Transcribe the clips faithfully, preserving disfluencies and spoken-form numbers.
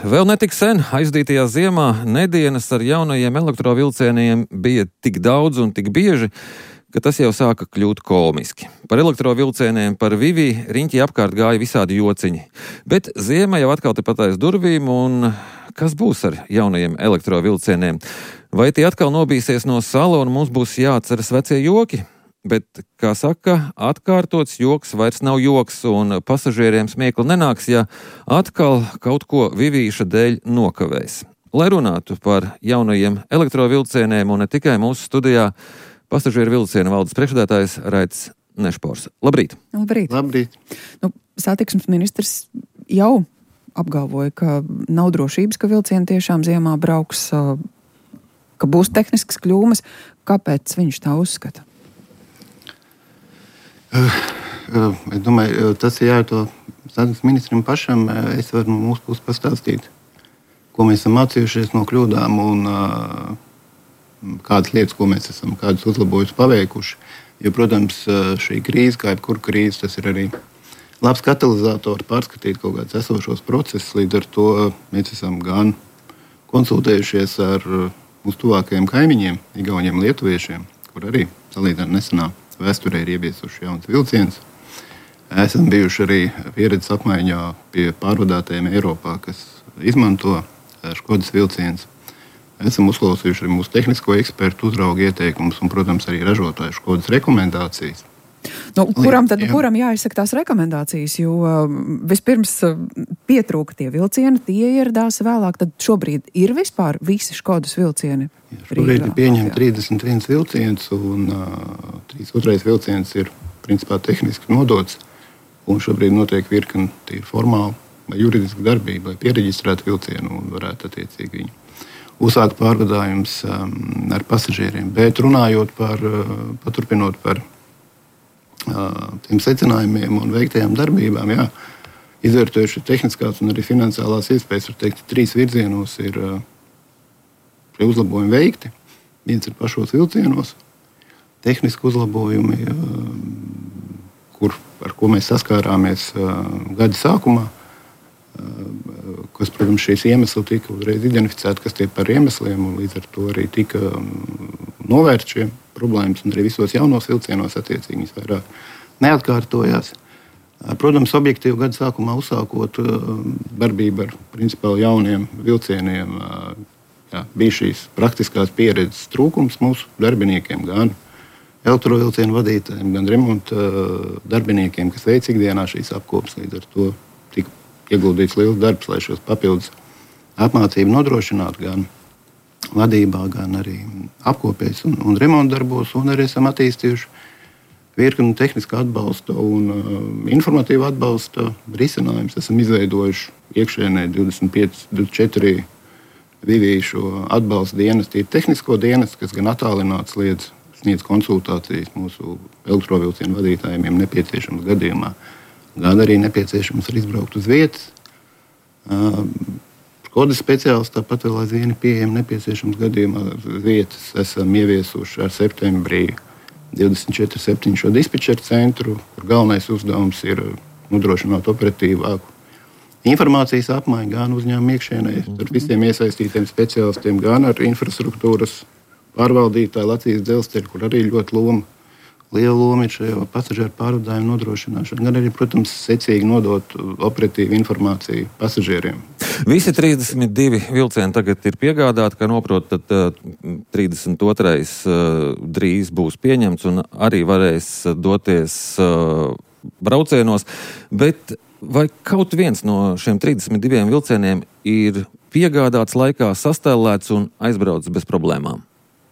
Vēl netik sen aizdītajā ziemā nedienas ar jaunajiem elektrovilcieniem bija tik daudz un tik bieži, ka tas jau sāka kļūt komiski. Par elektrovilcieniem, par Vivi riņķī apkārt gāja visādi jociņi. Bet ziema jau atkal tepat aiz durvīm, un kas būs ar jaunajiem elektrovilcieniem? Vai tie atkal nobīsies no sala un mums būs jāatceras vecie joki? Bet, kā saka, atkārtots joks vairs nav joks, un pasažieriem smiekli nenāks, ja atkal kaut ko Vivīša dēļ nokavēs. Lai runātu par jaunajiem elektrovilcieniem, un ne tikai mūsu studijā, pasažieru vilciena valdes priekšsēdētājs Raits Nešpors. Labrīt! Labrīt! Labrīt. Nu, satiksmes ministrs jau apgalvoja, ka nav drošības, ka vilcieni tiešām ziemā brauks, ka būs tehniskas kļūmes. Kāpēc viņš tā uzskata? Es domāju, tas ir jājautā satiksmes ministram pašam. Es varu no mūsu puses pastāstīt, ko mēs esam mācījušies no kļūdām un kādas lietas, ko mēs esam, kādas uzlabojumus paveikuši. Jo, protams, šī krīze, kā jebkura krīze, tas ir arī labs katalizators pārskatīt kaut kādus esošos procesus. Līdz ar to mēs esam gan konsultējušies ar mūsu tuvākajiem kaimiņiem, Igauniem, Lietuviešiem, kur arī salīdzinājumā nesenā vēsturē ir ieviesuši jauns vilciens. Esam bijuši arī pieredzes apmaiņā pie pārvadātājiem Eiropā, kas izmanto Škodas vilciens. Esam uzklausījuši arī mūsu tehnisko ekspertu uzraugu ieteikumus un, protams, arī ražotāju Škodas rekomendācijas. Nu, kuram tad, jā. kuram jāizsaka tās rekomendācijas, jo vispirms pietrūka tie vilcieni, tie ieradās vēlāk, tad šobrīd ir vispār visi Škodas vilcieni? Jā, šobrīd ir pieņemti trīsdesmit viens vilciens, un uh, trīsdesmit otrais vilciens ir principā tehniski nodots, un šobrīd notiek virkni tīri formāli vai juridiski darbība, lai piereģistrētu vilcienu un varētu attiecīgi viņu uzsākt pārvadājums um, ar pasažieriem. Bet runājot par, uh, paturpinot par tiem secinājumiem un veiktajām darbībām, jā, izvērtējuši tehniskās un arī finansiālās iespējas, var teikt, trīs virzienos ir šie uzlabojumi veikti. Viens ir pašos vilcienos, tehniski uzlabojumi, kur, ar ko mēs saskārāmies gada sākumā, kas, protams, šīs iemesli tika uzreiz identificēti, kas tie par iemesliem, un līdz ar to arī tika novērst šie problēmas, un arī visos jaunos vilcienos attiecīgi viņas vairāk neatkārtojās. Protams, objektīvi gada sākumā uzsākot darbību ar principāli jauniem vilcieniem, jā, bija šīs praktiskās pieredzes trūkums mūsu darbiniekiem, gan elektrovilcienu vadītājiem, gan remonta darbiniekiem, kas veic ikdienā šīs apkopes. Līdz ar to tika ieguldīts liels darbs, lai šos papildus apmācību nodrošinātu gan vadībā, gan arī apkopēs un, un remonta darbos, un arī esam attīstījuši virkni tehniskā atbalsta un uh, informatīva atbalsta risinājumus. Esam izveidojuši iekšēnē divdesmit pieci, divdesmit četri Vivīšu atbalsta dienesti, tehnisko dienestu, kas gan attālināts liedz sniedz konsultācijas mūsu elektrovilcienu vadītājiem nepieciešams gadījumā, gan arī nepieciešams arī izbraukt uz vietas. Uh, Škodas speciālisti tāpat vēl aizvien pieejami nepieciešams gadījumā vietas. Esam ieviesuši ar septembrī divdesmit četri septiņi šo dispečeru centru, kur galvenais uzdevums ir nodrošināt operatīvāku informācijas apmaiņu gan uzņēmumu iekšienē ar visiem iesaistītiem speciālistiem, gan ar infrastruktūras pārvaldītāju Latvijas dzelzceļu, kur arī ļoti loma. Liela loma ir šajā pasažieru pārvadājumu nodrošināšana, gan arī, protams, secīgi nodot operatīvu informāciju pasažieriem. Visi trīsdesmit divi vilcieni tagad ir piegādāti, kā noprot, tad uh, trīsdesmit otrais uh, drīz būs pieņemts un arī varēs doties uh, braucienos. Bet vai kaut viens no šiem trīsdesmit diviem vilcieniem ir piegādāts laikā, sastēlēts un aizbraucis bez problēmām?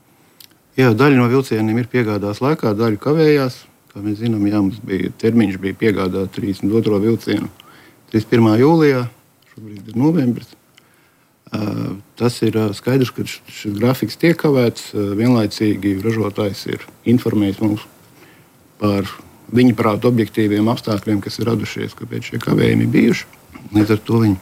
Jā, daļa no vilcieniem ir piegādās laikā, daļa kavējās. Kā mēs zinām, jā, mums bija termiņš bija piegādāt trīsdesmit otro vilcienu trīsdesmit pirmā jūlijā, šobrīd ir novembris. Uh, tas ir uh, skaidrs, ka šis grafiks tiek kavēts. Uh, vienlaicīgi ražotājs ir informējis mums par viņa prātu objektīviem apstākļiem, kas ir radušies, kāpēc šie kavējumi bijuši. Līdz ar to viņi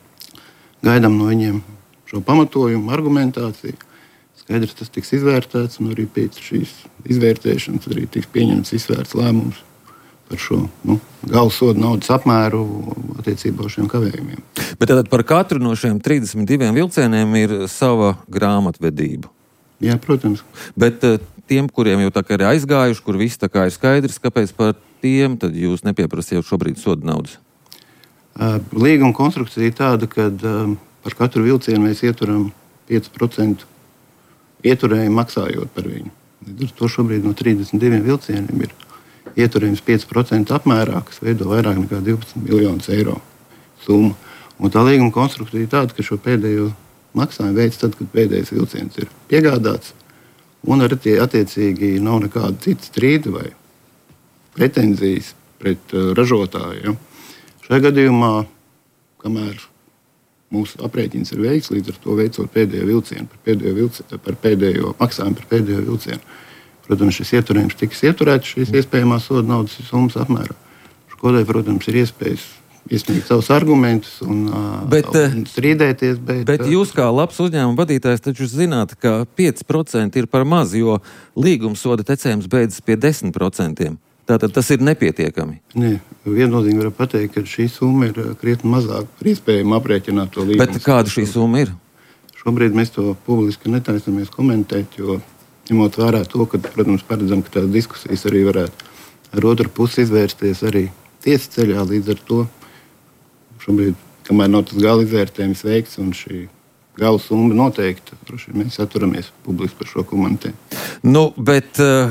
gaidām no viņiem šo pamatojumu, argumentāciju. Skaidrs, tas tiks izvērtēts, un arī pēc šīs izvērtēšanas arī tiks pieņemts izsvērts lēmums par šo nu, galvsodu naudas apmēru attiecībā uz šiem kavējumiem. Bet tad par katru no šiem trīsdesmit diviem vilcieniem ir sava grāmatvedība. Jā, protams. Bet tiem, kuriem jau tā kā ir aizgājuši, kur viss tā kā ir skaidrs, kāpēc par tiem tad jūs nepieprasījāt šobrīd soda naudas? Līguma konstrukcija ir tāda, ka par katru vilcienu mēs ieturam pieci procenti ieturējumu maksājot par viņu. Līdz ar to šobrīd no trīsdesmit diviem vilcieniem ir ieturējums pieci procenti apmērā, kas veido vairāk nekā divpadsmit miljonus eiro summu. Un tā līguma konstrukcija ir tāda, ka šo pēdējo maksājumu veids tad, kad pēdējais vilciens ir piegādāts, un arī attiecīgi nav nekāda cita strīda vai pretenzijas pret uh, ražotāju. Ja. Šajā gadījumā, kamēr mūsu aprēķins ir veikts, līdz ar to veicot pēdējo vilcienu par pēdējo, vilcienu, par pēdējo maksājumu par pēdējo vilcienu, protams, šis ieturējums tiks ieturēts šīs iespējamās soda naudas summas apmērā. Škodai, protams, ir iespējas iesniegt savus argumentus un, bet, un strīdēties. Bet, bet jūs kā labs uzņēmuma vadītājs taču zināt, ka pieci procenti ir par maz, jo līgumsoda tecējums beidzas pie desmit procentiem. Tātad tas ir nepietiekami. Nē, viennozīmīgi var pateikt, ka šī summa ir krietni mazāk par iespējamu aprēķināt to līgumu. Bet kāda šī summa ir? Šobrīd mēs to publiski netaisamies komentēt, jo ņemot vērā to, ka, protams, paredzam, ka tās diskusijas arī varētu ar otru pusi izvērsties arī tiesas ceļā. Līdz ar to šobrīd, kamēr nav tas gala izvērtējums veikts un šī gala summa noteikta, droši vien mēs atturamies publiski par šo komentēt. Nu, bet uh,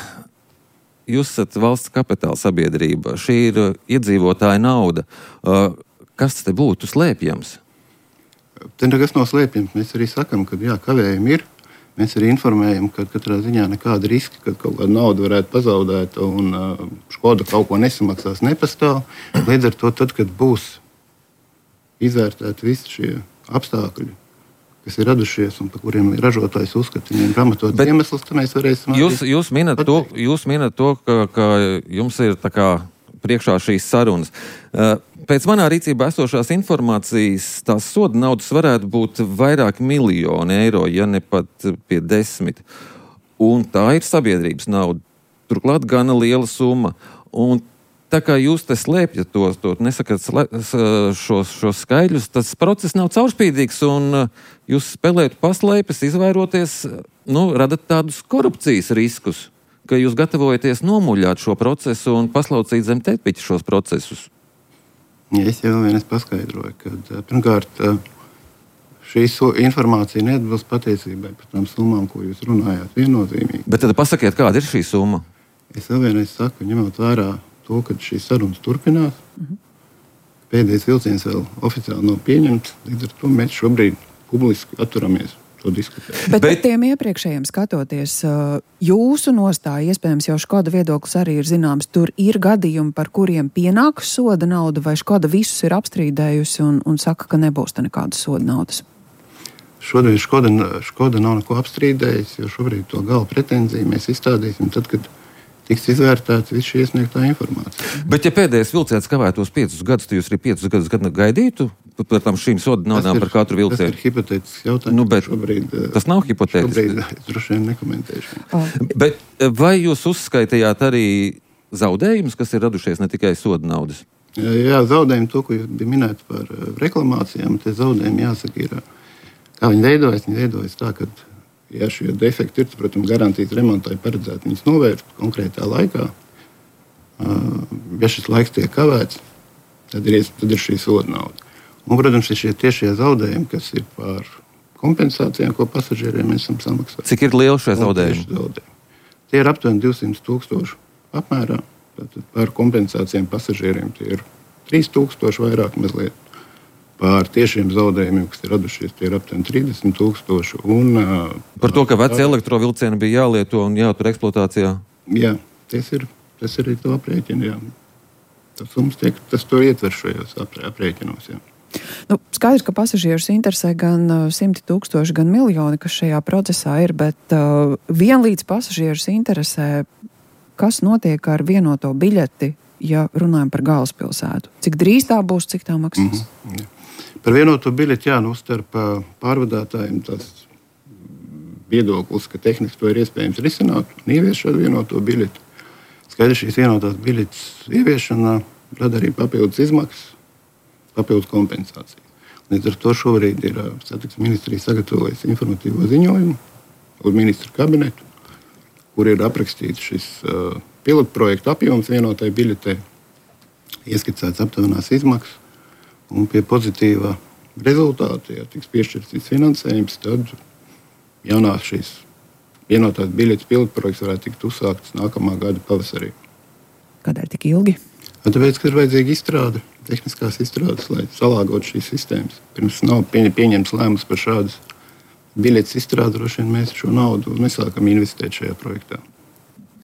jūs esat valsts kapitāla sabiedrība. Šī ir uh, iedzīvotāja nauda. Uh, kas te būtu slēpjams? Te nekas nav slēpjams. Mēs arī sakam, ka jā, kavējumi ir. Mēs arī informējam, ka katrā ziņā nekāda riska, ka kaut kāda nauda varētu pazaudēt un uh, Škoda kaut ko nesamaksās, nepastāv. Līdz ar to, tad, kad būs izvērtēti visi šie apstākļi, kas ir radušies un par kuriem ražotājs uzskata viņiem pamatot iemeslus, tad mēs varēsim jūs, jūs minat to, jūs minat to, ka, ka jums ir tā kā priekšā šīs sarunas. Pēc manā rīcībā esošās informācijas tās soda naudas varētu būt vairāk miljoni eiro, ja ne pat pie desmit. Un tā ir sabiedrības nauda. Turklāt gana liela summa. Un tā kā jūs te slēpjat to, to nesakat šos, šos skaidļus, tas process nav caurspīdīgs un jūs spēlējat paslēpes, izvairoties, nu, radat tādus korupcijas riskus, ka jūs gatavojaties nomuļāt šo procesu un paslaucīt zem tēpiķa šos procesus. Ja, es jau vienreiz paskaidroju, ka pirmkārt šī informācija neatbilst patiesībai par tām summām, ko jūs runājāt viennozīmīgi. Bet tad pasakiet, kāda ir šī summa? Es vēl vienreiz saku, ņemot vērā to, ka šīs sarunas turpinās, mm-hmm. pēdējais vilciens vēl oficiāli nav pieņemts, līdz ar to mēs šobrīd publiski atturamies. Bet par tiem iepriekšējiem skatoties, jūsu nostāja, iespējams jau Škoda viedoklis arī ir zināms, tur ir gadījumi, par kuriem pienāks soda nauda, vai Škoda visus ir apstrīdējusi un, un saka, ka nebūs te nekādas soda naudas? Šodien Škoda, Škoda nav neko apstrīdējusi, jo šobrīd to gala pretenziju mēs izstādīsim tad, kad tiks izvērtēts viss šī iesniegtā informācija. Bet ja pēdējais vilciens kavētos piecus gadus, tad jūs arī piecus gadus gaidītu par tam šīm soda naudām par katru vilcienu? Tas ir hipotētisks jautājums. Nu, bet šobrīd, tas nav hipotētisks. Šobrīd es droši vien nekomentēšu. Oh. Bet vai jūs uzskaitījāt arī zaudējumus, kas ir radušies ne tikai soda naudas? Jā, jā zaudējumi, to, ko jūs bija minēt par reklamācijām, tie zaudējumi, jāsaka, ir, kā viņi veidojas, viņi veidojas tā, ka ja šie defekti ir, protams, garantijas remontai paredzēti viņus novērst konkrētā laikā. Ja šis laiks tiek kavēts, tad ir, tad ir šī soda nauda. Un, protams, ir šie tiešie zaudējumi, kas ir par kompensācijām, ko pasažieriem mēs esam samaksājuši. Cik ir lieli šie zaudējumi? zaudējumi? Tie ir aptuveni divsimt tūkstoši apmērā. Tātad par kompensācijām pasažieriem tie ir trīs tūkstoši vairāk mazliet. Par tiešiem zaudējumiem, kas ir radušies, tie ir aptuveni trīsdesmit tūkstoši. Un, par to, ka veci elektrovilcieni bija jālieto un jātur eksploatācijā? Jā, tas ir, tas ir arī to aprēķini, jā. Tas mums tiek, tas to ietver šajos aprēķinos, jā. Nu, skaidrs, ka pasažierus interesē gan uh, simti tūkstoši, gan miljoni, kas šajā procesā ir, bet uh, vienlīdz pasažierus interesē, kas notiek ar vienoto biļeti, ja runājam par galvaspilsētu. Cik drīz tā būs, cik tā maksās? Mm-hmm, jā. Par vienoto biļeti, jā, nu, starp pārvadātājiem tas viedoklis, ka tehniski to ir iespējams risināt un ieviest šādu vienoto biļeti. Skaidrs, šīs vienotās biļetes ieviešana rada arī papildus izmaksas, papildus kompensācijas. Līdz ar to šobrīd ir satiksmes ministrija sagatavojusi informatīvo ziņojumu uz ministru kabinetu, kur ir aprakstīts šis uh, pilotprojektu apjoms vienotai biļetei, ieskicēts aptuvenās izmaksas, un pie pozitīva rezultāta, ja tiks piešķirts finansējums, tad jaunās šīs vienotās biļetes pilotprojekts varētu tikt uzsākts nākamā gada pavasarī. Kādēļ tik ilgi? Tāpēc, ka ir vajadzīga izstrāde, tehniskās izstrādes, lai salāgotu šīs sistēmas. Pirms nav pieņemts lēmums par šādas biļetes izstrādi, droši vien mēs šo naudu nesākam investēt šajā projektā.